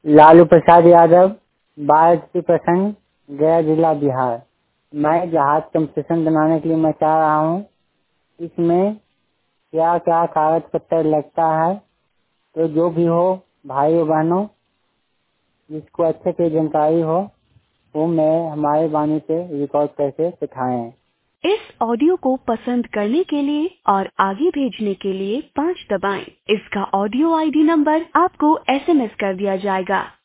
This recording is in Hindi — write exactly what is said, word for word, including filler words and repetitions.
लालू प्रसाद यादव, बाढ़ प्रखंड, गया जिला, बिहार। मैं जहाज कंसेशन बनाने के लिए मैं चाह रहा हूँ, इसमें क्या क्या कागज पत्र लगता है, तो जो भी हो भाइयों बहनों, जिसको अच्छे से जानकारी हो वो मैं हमारे वाणी पे रिकॉर्ड करके दिखाएं। इस ऑडियो को पसंद करने के लिए और आगे भेजने के लिए पाँच दबाएं। इसका ऑडियो आईडी नंबर आपको एसएमएस कर दिया जाएगा।